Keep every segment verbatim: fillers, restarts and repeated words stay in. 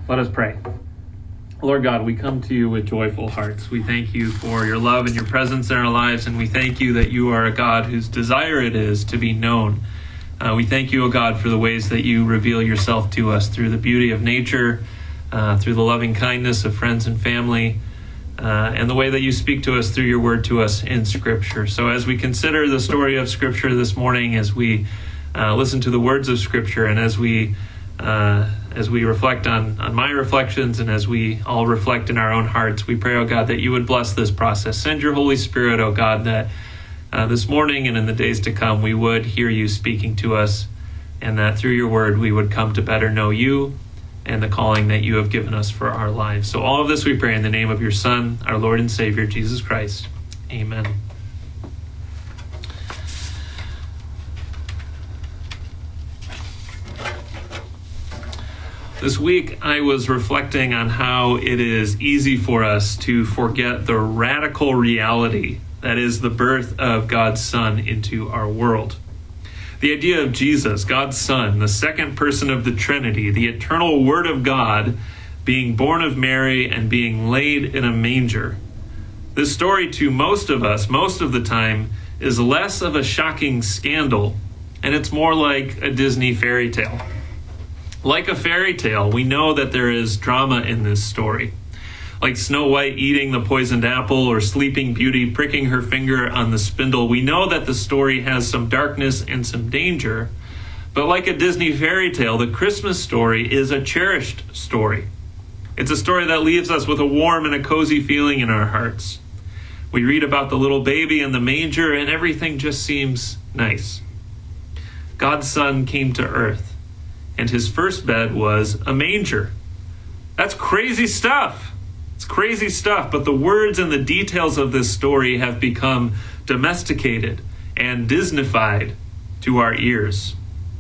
Let us pray. Lord God, we come to you with joyful hearts. We thank you for your love and your presence in our lives, and we thank you that you are a God whose desire it is to be known. Uh, we thank you, O God, for the ways that you reveal yourself to us through the beauty of nature, uh, through the loving kindness of friends and family, uh, and the way that you speak to us through your word to us in Scripture. So as we consider the story of Scripture this morning, as we uh, listen to the words of Scripture, and as we uh, as we reflect on, on my reflections, and as we all reflect in our own hearts, we pray, O God, that you would bless this process. Send your Holy Spirit, O God, that uh, this morning and in the days to come, we would hear you speaking to us, and that through your word, we would come to better know you and the calling that you have given us for our lives. So all of this we pray in the name of your Son, our Lord and Savior, Jesus Christ. Amen. This week, I was reflecting on how it is easy for us to forget the radical reality that is the birth of God's Son into our world. The idea of Jesus, God's Son, the second person of the Trinity, the eternal Word of God, being born of Mary and being laid in a manger. This story, to most of us, most of the time, is less of a shocking scandal, and it's more like a Disney fairy tale. Like a fairy tale, we know that there is drama in this story. Like Snow White eating the poisoned apple or Sleeping Beauty pricking her finger on the spindle, we know that the story has some darkness and some danger. But like a Disney fairy tale, the Christmas story is a cherished story. It's a story that leaves us with a warm and a cozy feeling in our hearts. We read about the little baby in the manger and everything just seems nice. God's Son came to earth, and his first bed was a manger. That's crazy stuff. It's crazy stuff, but the words and the details of this story have become domesticated and Disneyfied to our ears.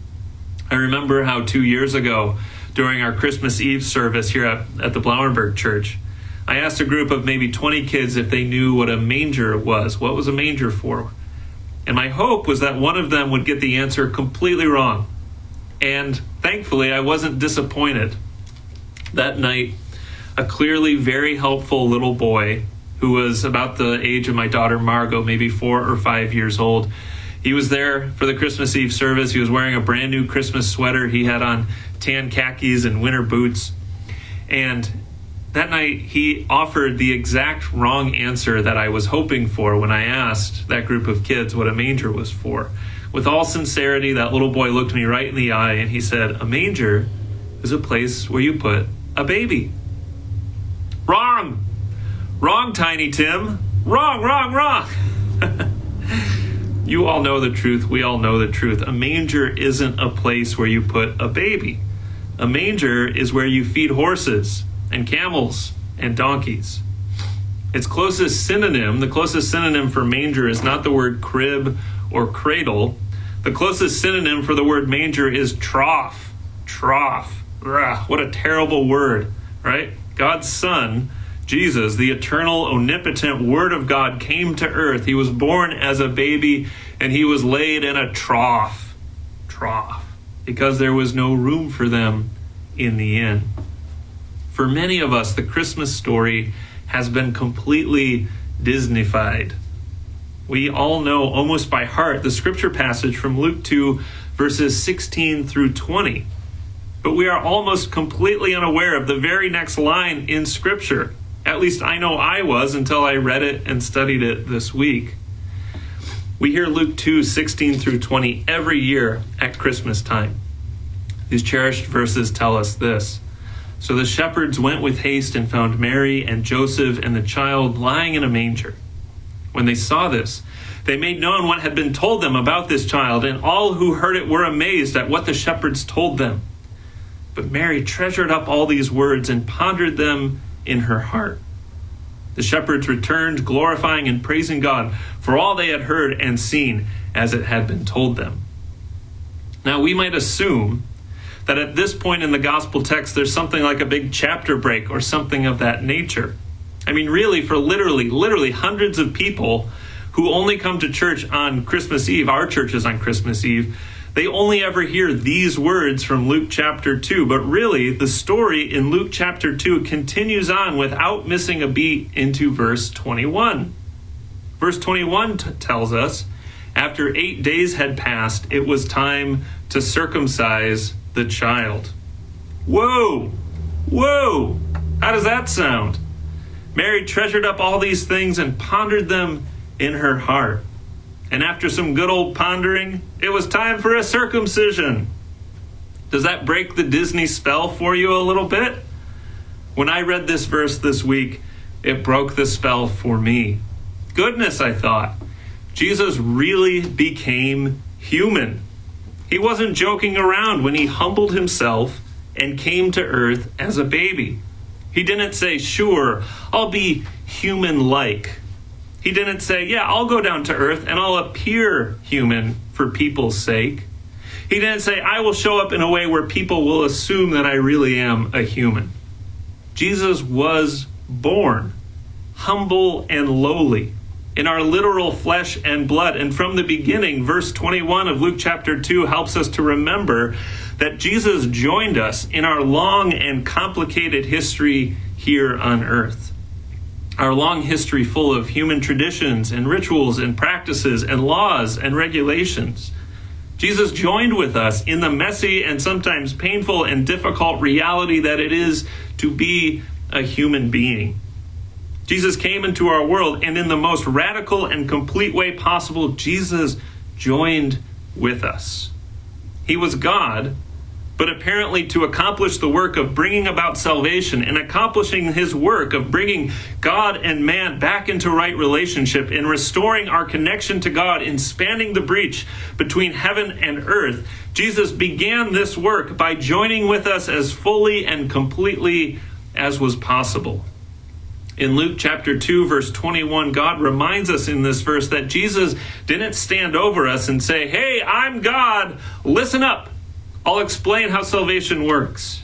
I remember how two years ago, during our Christmas Eve service here at, at the Blauenberg Church, I asked a group of maybe twenty kids if they knew what a manger was. What was a manger for? And my hope was that one of them would get the answer completely wrong. And thankfully, I wasn't disappointed. That night, a clearly very helpful little boy who was about the age of my daughter Margot, maybe four or five years old, he was there for the Christmas Eve service. He was wearing a brand new Christmas sweater. He had on tan khakis and winter boots. And that night, he offered the exact wrong answer that I was hoping for when I asked that group of kids what a manger was for. With all sincerity, that little boy looked me right in the eye and he said, "A manger is a place where you put a baby." Wrong! Wrong, Tiny Tim. Wrong, wrong, wrong. You all know the truth. We all know the truth. A manger isn't a place where you put a baby. A manger is where you feed horses and camels and donkeys. Its closest synonym, the closest synonym for manger is not the word crib or cradle. The closest synonym for the word manger is trough. Trough. Ugh, what a terrible word, right? God's Son, Jesus, the eternal, omnipotent Word of God, came to earth. He was born as a baby, and he was laid in a trough. Trough. Because there was no room for them in the inn. For many of us, the Christmas story has been completely Disneyfied. We all know almost by heart the scripture passage from Luke two, verses sixteen through twenty. But we are almost completely unaware of the very next line in Scripture. At least I know I was until I read it and studied it this week. We hear Luke two, sixteen through twenty every year at Christmas time. These cherished verses tell us this. "So the shepherds went with haste and found Mary and Joseph and the child lying in a manger. When they saw this, they made known what had been told them about this child, and all who heard it were amazed at what the shepherds told them. But Mary treasured up all these words and pondered them in her heart. The shepherds returned, glorifying and praising God for all they had heard and seen as it had been told them." Now, we might assume that at this point in the gospel text, there's something like a big chapter break or something of that nature. I mean, really, for literally, literally hundreds of people who only come to church on Christmas Eve, our churches on Christmas Eve, They only ever hear these words from Luke chapter two, but really the story in Luke chapter two continues on without missing a beat into verse twenty-one. Verse twenty-one t- tells us, after eight days had passed, it was time to circumcise the child. Whoa! Whoa! How does that sound? Mary treasured up all these things and pondered them in her heart. And after some good old pondering, it was time for a circumcision. Does that break the Disney spell for you a little bit? When I read this verse this week, it broke the spell for me. Goodness, I thought. Jesus really became human. He wasn't joking around when he humbled himself and came to earth as a baby. He didn't say, sure, I'll be human-like. He didn't say, yeah, I'll go down to earth and I'll appear human for people's sake. He didn't say, I will show up in a way where people will assume that I really am a human. Jesus was born, humble and lowly, in our literal flesh and blood. And from the beginning, verse twenty-one of Luke chapter two helps us to remember that Jesus joined us in our long and complicated history here on earth. Our long history full of human traditions and rituals and practices and laws and regulations. Jesus joined with us in the messy and sometimes painful and difficult reality that it is to be a human being. Jesus came into our world, and in the most radical and complete way possible, Jesus joined with us. He was God, but apparently to accomplish the work of bringing about salvation and accomplishing his work of bringing God and man back into right relationship and restoring our connection to God in spanning the breach between heaven and earth, Jesus began this work by joining with us as fully and completely as was possible. In Luke chapter two, verse twenty-one, God reminds us in this verse that Jesus didn't stand over us and say, hey, I'm God, listen up. I'll explain how salvation works.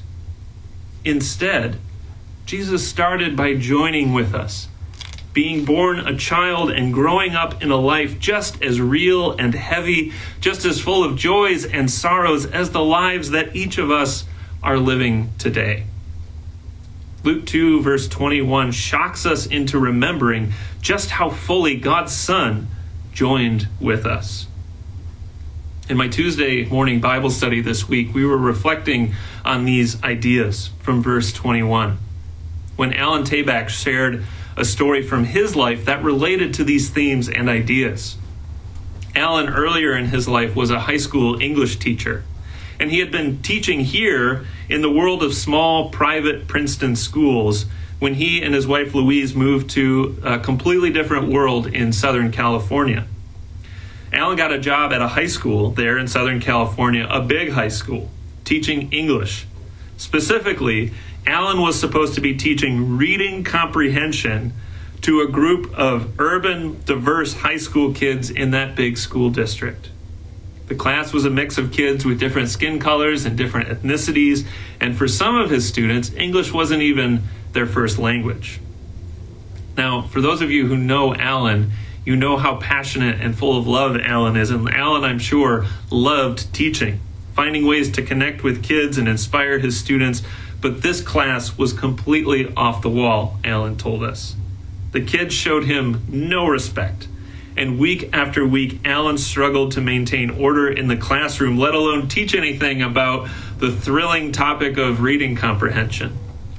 Instead, Jesus started by joining with us, being born a child and growing up in a life just as real and heavy, just as full of joys and sorrows as the lives that each of us are living today. Luke two, verse twenty-one shocks us into remembering just how fully God's Son joined with us. In my Tuesday morning Bible study this week, we were reflecting on these ideas from verse twenty-one. When Alan Tabak shared a story from his life that related to these themes and ideas. Alan, earlier in his life, was a high school English teacher, and he had been teaching here in the world of small, private Princeton schools when he and his wife Louise moved to a completely different world in Southern California. Alan got a job at a high school there in Southern California, a big high school, teaching English. Specifically, Alan was supposed to be teaching reading comprehension to a group of urban, diverse high school kids in that big school district. The class was a mix of kids with different skin colors and different ethnicities, and for some of his students, English wasn't even their first language. Now, for those of you who know Alan, you know how passionate and full of love Alan is, and Alan, I'm sure, loved teaching, finding ways to connect with kids and inspire his students, but this class was completely off the wall, Alan told us. The kids showed him no respect, and week after week, Alan struggled to maintain order in the classroom, let alone teach anything about the thrilling topic of reading comprehension.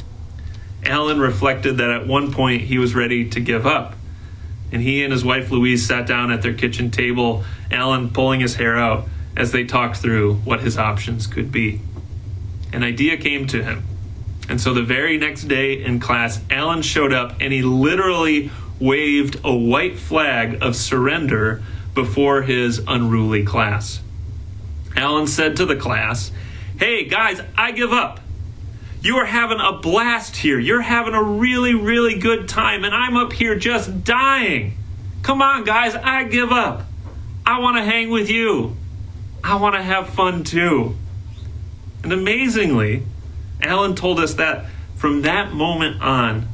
Alan reflected that at one point he was ready to give up, and he and his wife Louise sat down at their kitchen table, Alan pulling his hair out as they talked through what his options could be. An idea came to him. And so the very next day in class, Alan showed up and he literally waved a white flag of surrender before his unruly class. Alan said to the class, "Hey guys, I give up. You are having a blast here. You're having a really, really good time, and I'm up here just dying. Come on, guys, I give up. I want to hang with you. I want to have fun too." And amazingly, Alan told us that from that moment on,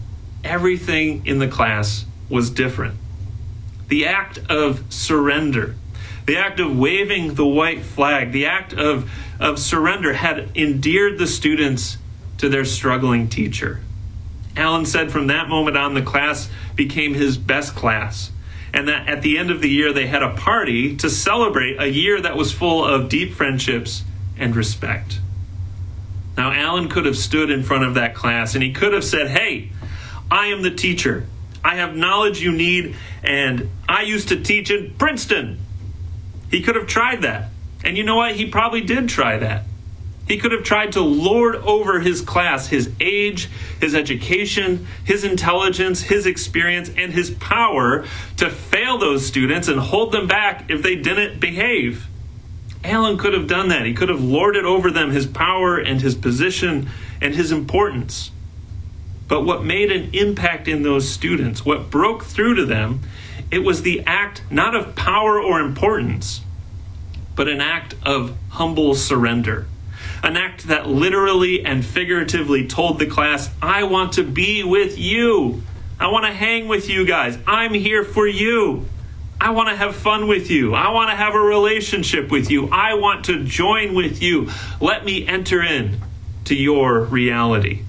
everything in the class was different. The act of surrender, The act of waving the white flag, the act of, of surrender had endeared the students to their struggling teacher. Alan said from that moment on, the class became his best class, and that at the end of the year they had a party to celebrate a year that was full of deep friendships and respect. Now, Alan could have stood in front of that class and he could have said, "Hey, I am the teacher. I have knowledge you need, and I used to teach in Princeton." He could have tried that. And you know what? He probably did try that. He could have tried to lord over his class, his age, his education, his intelligence, his experience, and his power to fail those students and hold them back if they didn't behave. Alan could have done that. He could have lorded over them his power and his position and his importance. But what made an impact in those students, what broke through to them, it was the act not of power or importance, but an act of humble surrender. An act that literally and figuratively told the class, "I want to be with you. I want to hang with you guys. I'm here for you. I want to have fun with you. I want to have a relationship with you. I want to join with you. Let me enter in to your reality."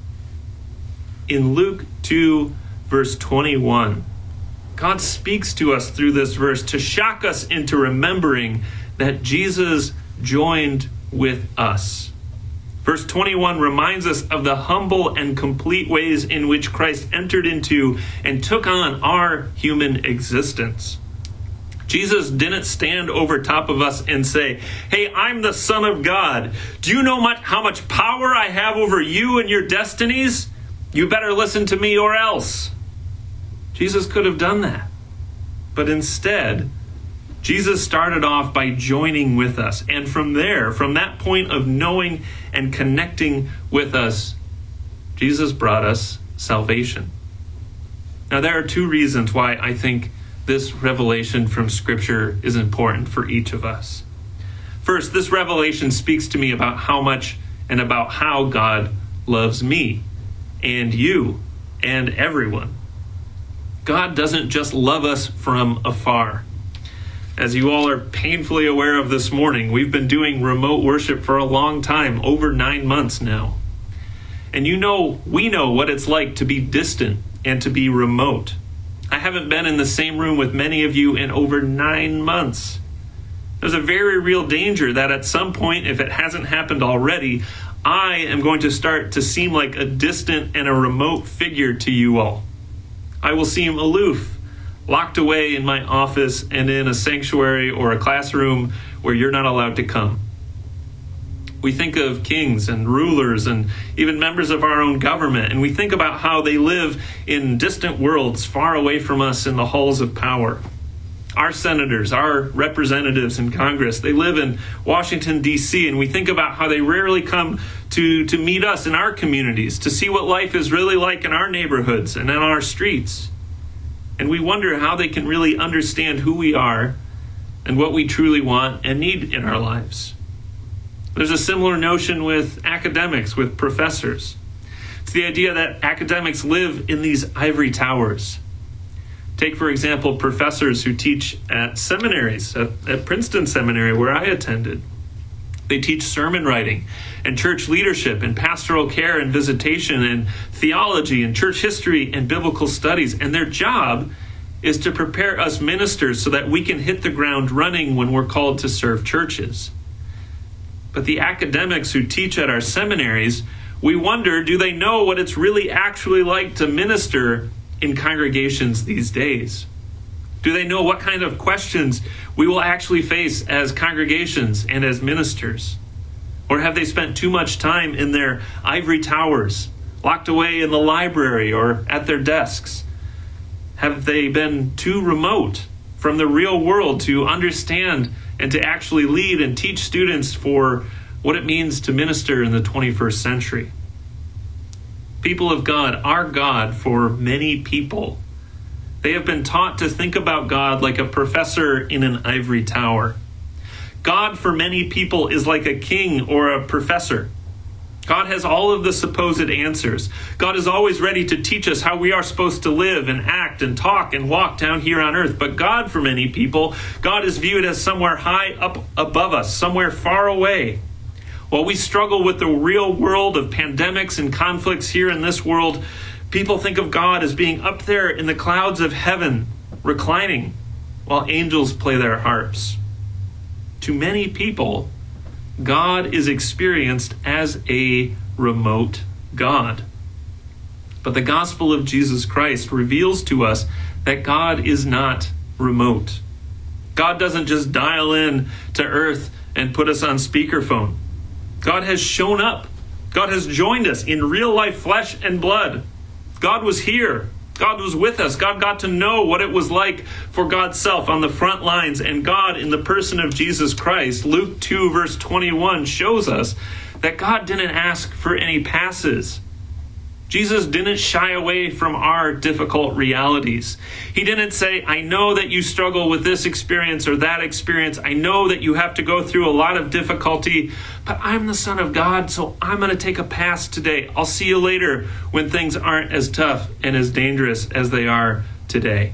In Luke two, verse twenty-one, God speaks to us through this verse to shock us into remembering that Jesus joined with us. Verse twenty-one reminds us of the humble and complete ways in which Christ entered into and took on our human existence. Jesus didn't stand over top of us and say, "Hey, I'm the Son of God. Do you know much, how much power I have over you and your destinies? You better listen to me or else." Jesus could have done that. But instead, Jesus started off by joining with us. And from there, from that point of knowing and connecting with us, Jesus brought us salvation. Now, there are two reasons why I think this revelation from Scripture is important for each of us. First, this revelation speaks to me about how much and about how God loves me and you and everyone. God doesn't just love us from afar. As you all are painfully aware of this morning, we've been doing remote worship for a long time, over nine months now. And you know, we know what it's like to be distant and to be remote. I haven't been in the same room with many of you in over nine months. There's a very real danger that at some point, if it hasn't happened already, I am going to start to seem like a distant and a remote figure to you all. I will seem aloof, locked away in my office and in a sanctuary or a classroom where you're not allowed to come. We think of kings and rulers and even members of our own government, and we think about how they live in distant worlds far away from us in the halls of power. Our senators, our representatives in Congress, they live in Washington, D C, and we think about how they rarely come to, to meet us in our communities, to see what life is really like in our neighborhoods and in our streets. And we wonder how they can really understand who we are and what we truly want and need in our lives. There's a similar notion with academics, with professors. It's the idea that academics live in these ivory towers. Take, for example, professors who teach at seminaries, at, at Princeton Seminary, where I attended. They teach sermon writing and church leadership and pastoral care and visitation and theology and church history and biblical studies. And their job is to prepare us ministers so that we can hit the ground running when we're called to serve churches. But the academics who teach at our seminaries, we wonder, do they know what it's really actually like to minister in congregations these days? Do they know what kind of questions we will actually face as congregations and as ministers? Or have they spent too much time in their ivory towers, locked away in the library or at their desks? Have they been too remote from the real world to understand and to actually lead and teach students for what it means to minister in the twenty-first century? People of God, our God for many people, they have been taught to think about God like a professor in an ivory tower. God for many people is like a king or a professor. God has all of the supposed answers. God is always ready to teach us how we are supposed to live and act and talk and walk down here on earth. But God, for many people, God is viewed as somewhere high up above us, somewhere far away. While we struggle with the real world of pandemics and conflicts here in this world, people think of God as being up there in the clouds of heaven, reclining, while angels play their harps. To many people, God is experienced as a remote God. But the gospel of Jesus Christ reveals to us that God is not remote. God doesn't just dial in to earth and put us on speakerphone. God has shown up. God has joined us in real life, flesh and blood. God was here. God was with us. God got to know what it was like for God's self on the front lines. And God, in the person of Jesus Christ, Luke two, verse twenty-one, shows us that God didn't ask for any passes. Jesus didn't shy away from our difficult realities. He didn't say, I know that you struggle with this experience or that experience. I know that you have to go through a lot of difficulty, but I'm the Son of God, so I'm going to take a pass today. I'll see you later when things aren't as tough and as dangerous as they are today.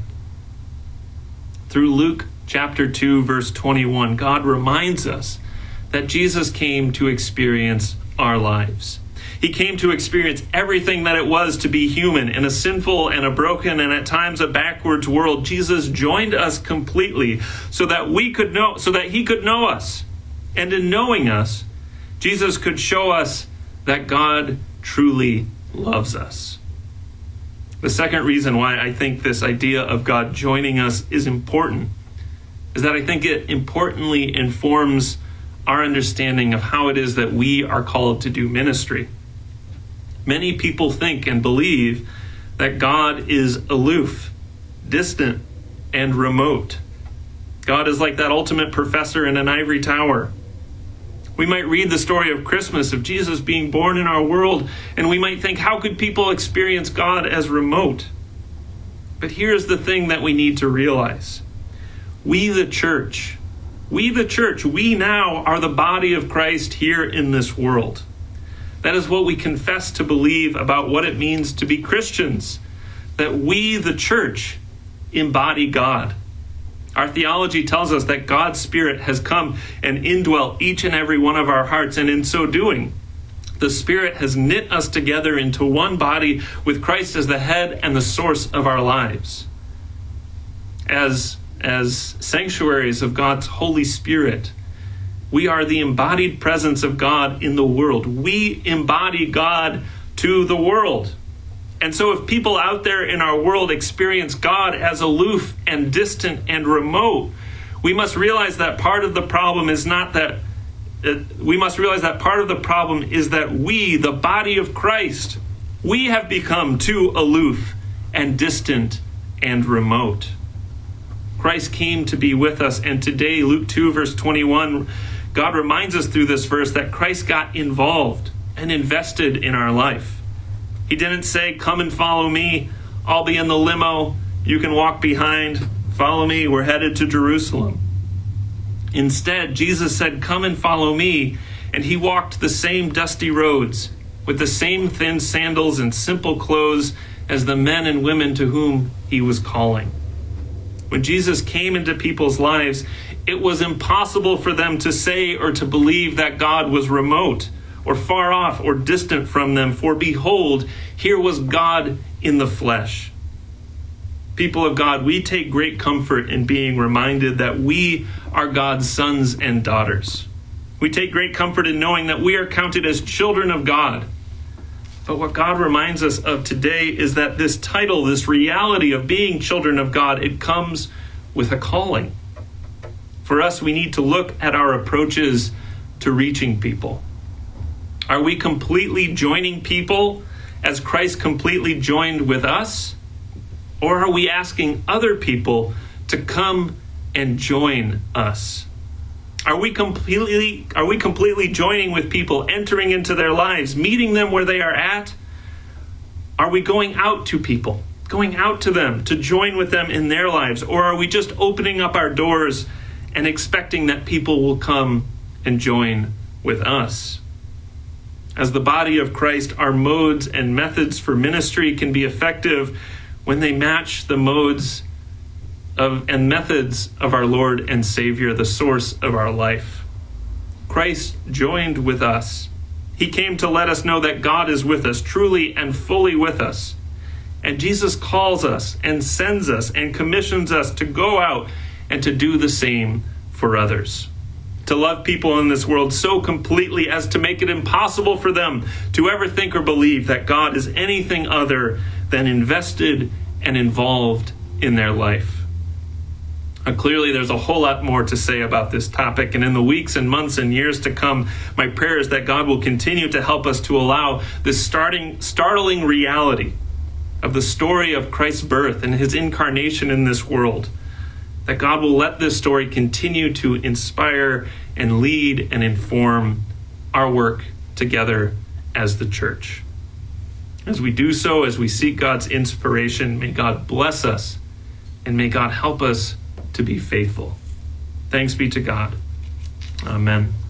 Through Luke chapter two, verse twenty-one, God reminds us that Jesus came to experience our lives. He came to experience everything that it was to be human in a sinful and a broken and at times a backwards world. Jesus joined us completely so that we could know, so that he could know us. And in knowing us, Jesus could show us that God truly loves us. The second reason why I think this idea of God joining us is important is that I think it importantly informs our understanding of how it is that we are called to do ministry. Many people think and believe that God is aloof, distant, and remote. God is like that ultimate professor in an ivory tower. We might read the story of Christmas, of Jesus being born in our world, and we might think, how could people experience God as remote? But here's the thing that we need to realize. We, the church, we, the church, we now are the body of Christ here in this world. That is what we confess to believe about what it means to be Christians, that we, the church, embody God. Our theology tells us that God's Spirit has come and indwelt each and every one of our hearts, and in so doing, the Spirit has knit us together into one body with Christ as the head and the source of our lives. As, as sanctuaries of God's Holy Spirit, we are the embodied presence of God in the world. We embody God to the world. And so if people out there in our world experience God as aloof and distant and remote, we must realize that part of the problem is not that, uh, we must realize that part of the problem is that we, the body of Christ, we have become too aloof and distant and remote. Christ came to be with us, and today, Luke two, verse twenty-one, God reminds us through this verse that Christ got involved and invested in our life. He didn't say, come and follow me. I'll be in the limo. You can walk behind. Follow me. We're headed to Jerusalem. Instead, Jesus said, come and follow me. And he walked the same dusty roads with the same thin sandals and simple clothes as the men and women to whom he was calling. When Jesus came into people's lives, it was impossible for them to say or to believe that God was remote or far off or distant from them. For behold, here was God in the flesh. People of God, we take great comfort in being reminded that we are God's sons and daughters. We take great comfort in knowing that we are counted as children of God. But what God reminds us of today is that this title, this reality of being children of God, it comes with a calling. For us, we need to look at our approaches to reaching people. Are we completely joining people as Christ completely joined with us? Or are we asking other people to come and join us? Are we completely, are we completely joining with people, entering into their lives, meeting them where they are at? Are we going out to people, going out to them to join with them in their lives? Or are we just opening up our doors and expecting that people will come and join with us? As the body of Christ, our modes and methods for ministry can be effective when they match the modes of and methods of our Lord and Savior, the source of our life. Christ joined with us. He came to let us know that God is with us, truly and fully with us. And Jesus calls us and sends us and commissions us to go out and to do the same for others. To love people in this world so completely as to make it impossible for them to ever think or believe that God is anything other than invested and involved in their life. Now, clearly, there's a whole lot more to say about this topic, and in the weeks and months and years to come, my prayer is that God will continue to help us to allow this starting, startling reality of the story of Christ's birth and his incarnation in this world, that God will let this story continue to inspire and lead and inform our work together as the church. As we do so, as we seek God's inspiration, may God bless us and may God help us to be faithful. Thanks be to God. Amen.